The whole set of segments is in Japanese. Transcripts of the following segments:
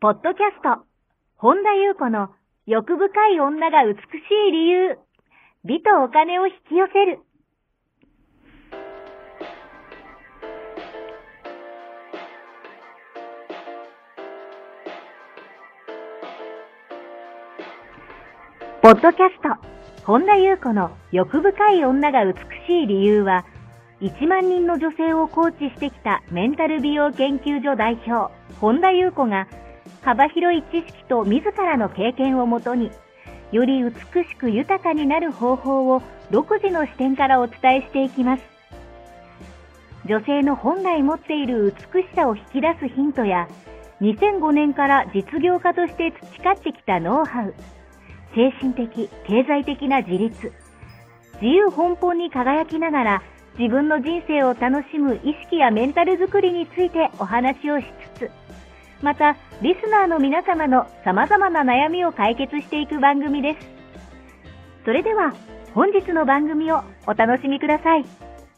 ポッドキャスト、本田裕子の欲深い女が美しい理由、美とお金を引き寄せる。ポッドキャスト、本田裕子の欲深い女が美しい理由は、1万人の女性をコーチしてきたメンタル美容研究所代表、本田裕子が、幅広い知識と自らの経験をもとに、より美しく豊かになる方法を独自の視点からお伝えしていきます。女性の本来持っている美しさを引き出すヒントや、2005年から実業家として培ってきたノウハウ、精神的、経済的な自立、自由奔放に輝きながら自分の人生を楽しむ意識やメンタルづくりについてお話をしつつ、またリスナーの皆様の様々な悩みを解決していく番組です。それでは本日の番組をお楽しみください。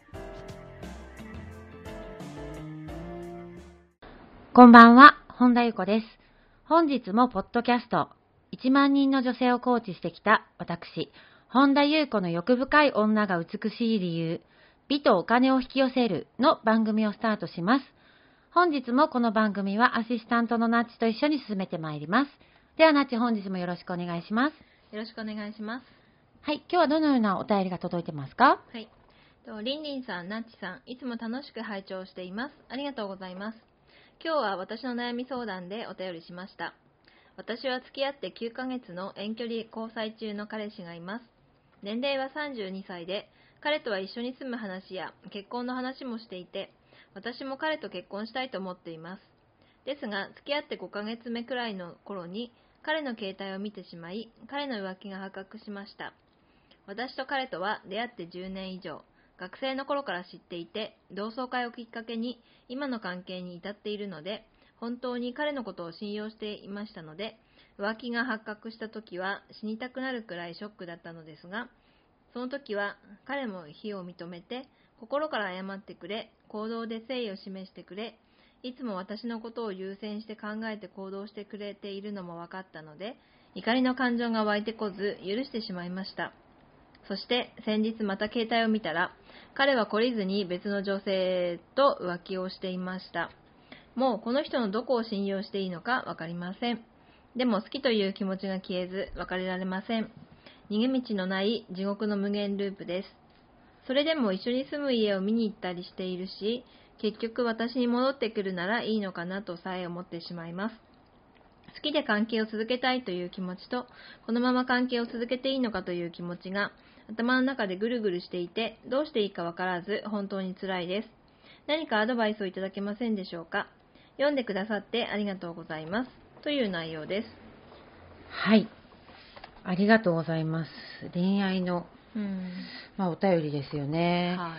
こんばんは、本田裕子です。本日もポッドキャスト、1万人の女性をコーチしてきた私、本田裕子の欲深い女が美しい理由、美とお金を引き寄せるの番組をスタートします。本日もこの番組はアシスタントのナッチと一緒に進めてまいります。ではナッチ、本日もよろしくお願いします。 よろしくお願いします。 はい、今日はどのようなお便りが届いてますか？ はい。りんりんさん、ナッチさん、いつも楽しく拝聴しています。ありがとうございます。今日は私の悩み相談でお便りしました。私は付き合って9ヶ月の遠距離交際中の彼氏がいます。年齢は32歳で、彼とは一緒に住む話や結婚の話もしていて、私も彼と結婚したいと思っています。ですが、付き合って5ヶ月目くらいの頃に、彼の携帯を見てしまい、彼の浮気が発覚しました。私と彼とは出会って10年以上、学生の頃から知っていて、同窓会をきっかけに今の関係に至っているので、本当に彼のことを信用していましたので、浮気が発覚した時は死にたくなるくらいショックだったのですが、その時は彼も非を認めて、心から謝ってくれ、行動で誠意を示してくれ、いつも私のことを優先して考えて行動してくれているのも分かったので、怒りの感情が湧いてこず許してしまいました。そして先日また携帯を見たら、彼は懲りずに別の女性と浮気をしていました。もうこの人のどこを信用していいのか分かりません。でも好きという気持ちが消えず別れられません。逃げ道のない地獄の無限ループです。それでも一緒に住む家を見に行ったりしているし、結局私に戻ってくるならいいのかなとさえ思ってしまいます。好きで関係を続けたいという気持ちと、このまま関係を続けていいのかという気持ちが頭の中でぐるぐるしていて、どうしていいかわからず本当に辛いです。何かアドバイスをいただけませんでしょうか。読んでくださってありがとうございます。という内容です。 はい。ありがとうございます。恋愛の、お便りですよね。 はい。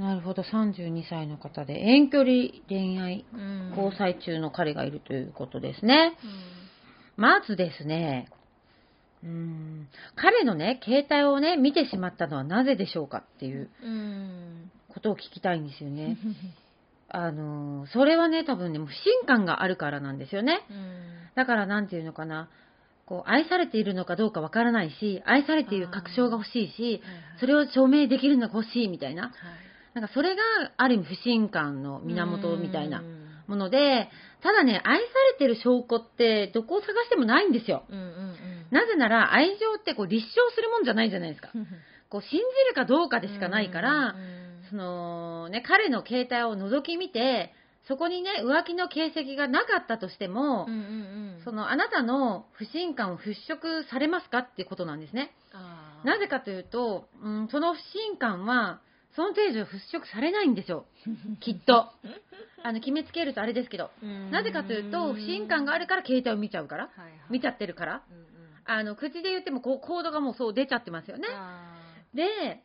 なるほど、32歳の方で遠距離恋愛、交際中の彼がいるということですね。まずですね、彼のね、携帯をね、見てしまったのはなぜでしょうかっていうことを聞きたいんですよね。それはね、多分ね、不信感があるからなんですよね。だからなんていうのかな、こう愛されているのかどうかわからないし、愛されている確証が欲しいし、それを証明できるのが欲しいみたいな、なんかそれがある意味不信感の源みたいなもので、ただね、愛されてる証拠ってどこを探してもないんですよ。なぜなら愛情ってこう立証するもんじゃないじゃないですか。こう信じるかどうかでしかないから、そのね、彼の携帯を覗き見て、そこにね、浮気の形跡がなかったとしても、そのあなたの不信感を払拭されますかっていうことなんですね。なぜかというと、その不信感はその程度払拭されないんですよ。きっと。決めつけるとあれですけど、なぜかというと、不信感があるから携帯を見ちゃうから、見ちゃってるから、口で言ってもこうコードがもうそう出ちゃってますよね。で、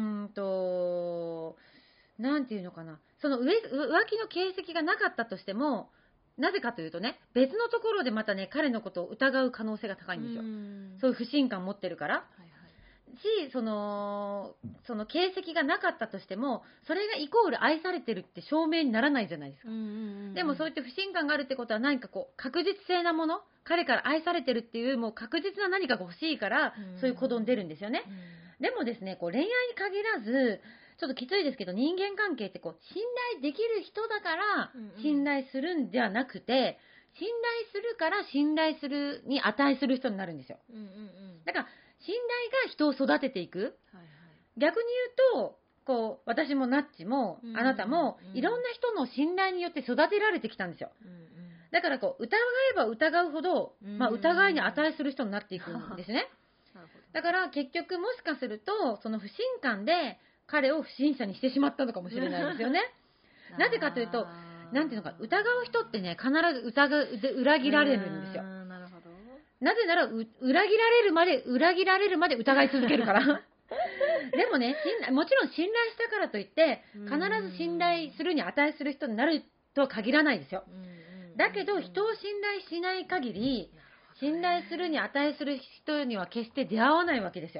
なんていうのかな、その浮気の形跡がなかったとしても、なぜかというとね、別のところでまたね、彼のことを疑う可能性が高いんですよ。そういう不信感を持ってるから。 その形跡がなかったとしても、それがイコール愛されてるって証明にならないじゃないですか。でもそういった不信感があるってことは何かこう確実性なもの、彼から愛されてるっていうもう確実な何かが欲しいから、そういう行動に出るんですよね。でもですね、こう恋愛に限らず、ちょっときついですけど、人間関係ってこう信頼できる人だから信頼するんじゃなくて、信頼するから信頼するに値する人になるんですよ。だから信頼が人を育てていく。逆に言うと、こう私もナッチもあなたもいろんな人の信頼によって育てられてきたんですよ。だからこう疑えば疑うほど、疑いに値する人になっていくんですね。だから結局もしかするとその不信感で彼を不審者にしてしまったのかもしれないですよね。なぜかというと、なんていうのか、疑う人ってね、必ず裏切られるんですよ。なぜなら裏切られるまで疑い続けるから。でもね、もちろん信頼したからといって必ず信頼するに値する人になるとは限らないですよ。だけど人を信頼しない限り、信頼するに値する人には決して出会わないわけですよ。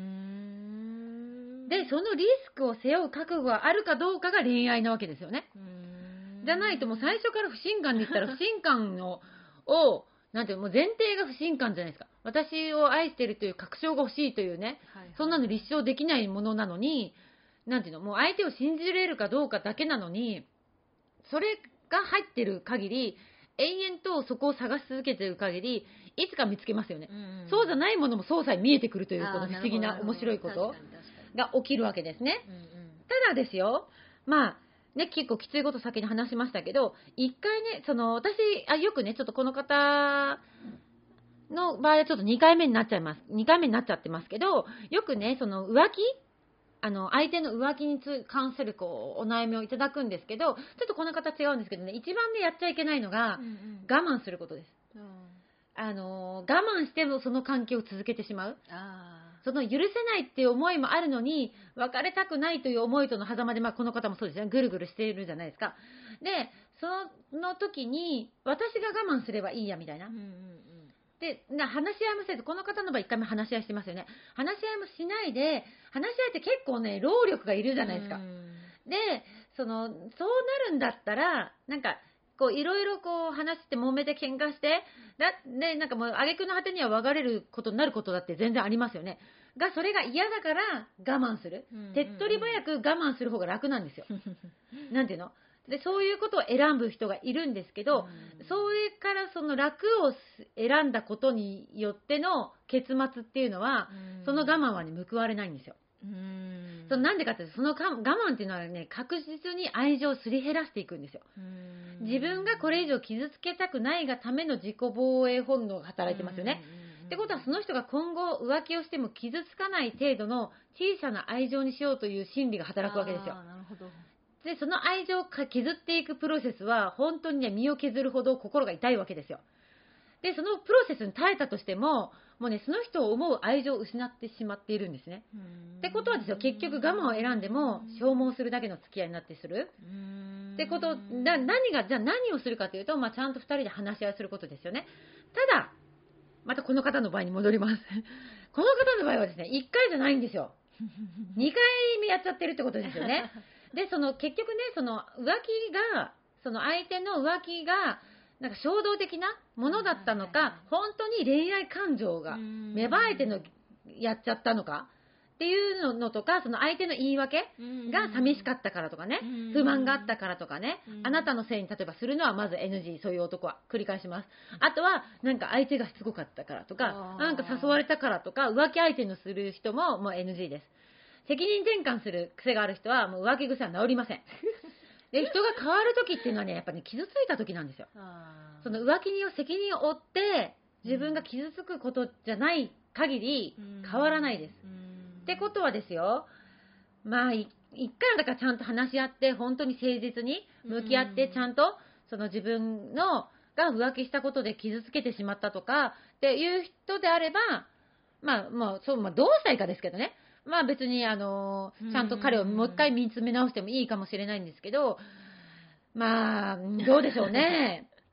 で、そのリスクを背負う覚悟があるかどうかが恋愛なわけですよね。じゃないともう最初から不信感で言ったら不信感をなんていうもう前提が不信感じゃないですか。私を愛しているという確証が欲しいというね、そんなの立証できないものなのに、なんていうの、もう相手を信じれるかどうかだけなのに、それが入ってる限り、延々とそこを探し続けてる限り、いつか見つけますよね。そうじゃないものもそうさえ見えてくるというこの不思議な面白いことが起きるわけですね。ただですよ、ね、結構きついこと先に話しましたけど、一回ね、私よくね、ちょっとこの方の場合はちょっと2回目になっちゃってますけど、よくね、その浮気、相手の浮気に関するこうお悩みをいただくんですけど、ちょっとこの方違うんですけどね、一番ねやっちゃいけないのが我慢することです。我慢してもその関係を続けてしまう。その許せないっていう思いもあるのに、別れたくないという思いとの狭間で、この方もそうですね、ぐるぐるしているじゃないですか。で、その時に、私が我慢すればいいや、みたいな。で、話し合いもせず、この方の場合1回目話し合いしてますよね。話し合いもしないで、話し合いって結構ね、労力がいるじゃないですか。で、そうなるんだったら、なんか、こういろいろこう話して揉めて喧嘩してでなんかもう挙句の果てには別れることになることだって全然ありますよね。がそれが嫌だから我慢する、手っ取り早く我慢する方が楽なんですよ。なんていうので、そういうことを選ぶ人がいるんですけど、それからその楽を選んだことによっての結末っていうのは、その我慢はね報われないんですよ。なんでかっていうと、その我慢っていうのはね、確実に愛情をすり減らしていくんですよ。自分がこれ以上傷つけたくないがための自己防衛本能が働いてますよね。ってことは、その人が今後浮気をしても傷つかない程度の小さな愛情にしようという心理が働くわけですよ。 なるほど。 で、その愛情を削っていくプロセスは本当にね、身を削るほど心が痛いわけですよ。で、そのプロセスに耐えたとしても、もうね、その人を思う愛情を失ってしまっているんですね。ってことはですよ、結局我慢を選んでも消耗するだけの付き合いになってする。ってこと、じゃあ何をするかというと、ちゃんと2人で話し合いすることですよね。ただ、またこの方の場合に戻ります。この方の場合はですね、1回じゃないんですよ。2回目やっちゃってるってことですよね。で、結局ね、その相手の浮気が、なんか衝動的なものだったのか、本当に恋愛感情が芽生えてやっちゃったのかっていうのとか、その相手の言い訳が寂しかったからとかね、不満があったからとかね、あなたのせいに例えばするのはまず NG、そういう男は繰り返します。あとはなんか相手がしつこかったからとか、なんか誘われたからとか、浮気相手のする人ももう NG です。責任転換する癖がある人はもう浮気癖は治りません。で、人が変わる時っていうのはね、やっぱり、傷ついた時なんですよ。その浮気に責任を負って自分が傷つくことじゃない限り変わらないです。ってことはですよ、一回はだからちゃんと話し合って、本当に誠実に向き合って、ちゃんとその自分が浮気したことで傷つけてしまったとかっていう人であれば、どうしたいかですけどね。別にちゃんと彼をもう一回見つめ直してもいいかもしれないんですけど、どうでしょうね。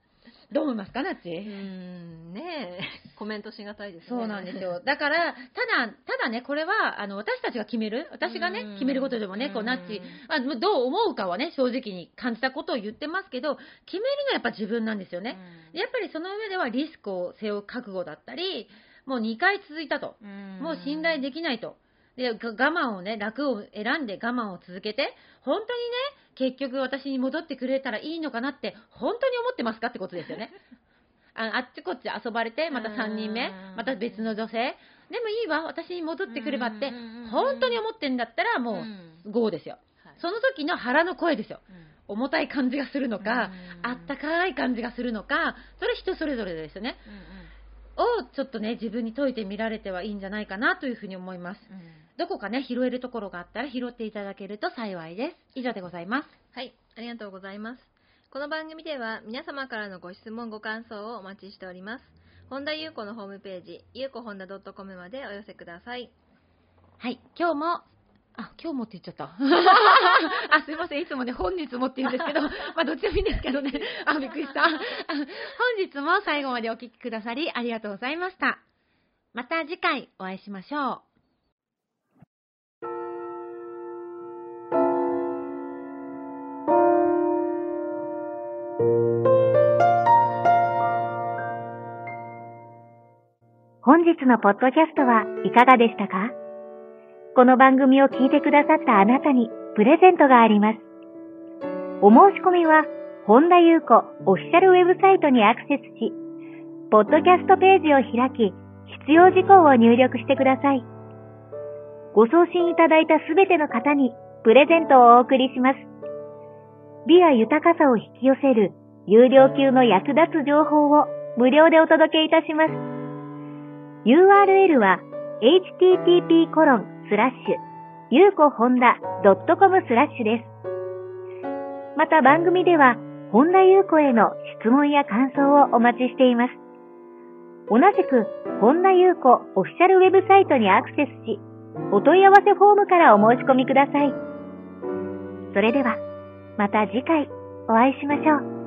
どう思いますか、ナッチ？ ねえ、コメントしがたいですね。 そうなんですよ。だから、ただね、これは、私たちが決める、私がね、決めることでもね、ナッチ、どう思うかはね、正直に感じたことを言ってますけど、決めるのはやっぱ自分なんですよね。やっぱりその上ではリスクを背負う覚悟だったり、もう2回続いたと。もう信頼できないと。で、我慢をね、楽を選んで我慢を続けて、本当にね、結局私に戻ってくれたらいいのかなって、本当に思ってますかってことですよね。あっちこっち遊ばれて、また3人目、また別の女性、でもいいわ、私に戻ってくればって、本当に思ってんだったら、もう、GO ですよ。その時の腹の声ですよ。重たい感じがするのか、あったかい感じがするのか、それ人それぞれですよね。をちょっとね、自分に解いてみられてはいいんじゃないかなというふうに思います。どこかね、拾えるところがあったら拾っていただけると幸いです。以上でございます。 はい、ありがとうございます。この番組では皆様からのご質問ご感想をお待ちしております。本田裕子のホームページ、ゆうこほんだ .com までお寄せください。 はい、今日もって言っちゃった。すいません。いつもね、本日もって言うんですけど、どっちでもいいんですけどね。びっくりした。本日も最後までお聞きくださりありがとうございました。また次回お会いしましょう。 本日のポッドキャストはいかがでしたか？この番組を聞いてくださったあなたにプレゼントがあります。お申し込みは、本田裕子オフィシャルウェブサイトにアクセスし、ポッドキャストページを開き、必要事項を入力してください。ご送信いただいたすべての方にプレゼントをお送りします。美や豊かさを引き寄せる有料級の役立つ情報を無料でお届けいたします。URL は http://yukohonda.com/ です。また番組では本田裕子への質問や感想をお待ちしています。同じく本田裕子オフィシャルウェブサイトにアクセスし、お問い合わせフォームからお申し込みください。それではまた次回お会いしましょう。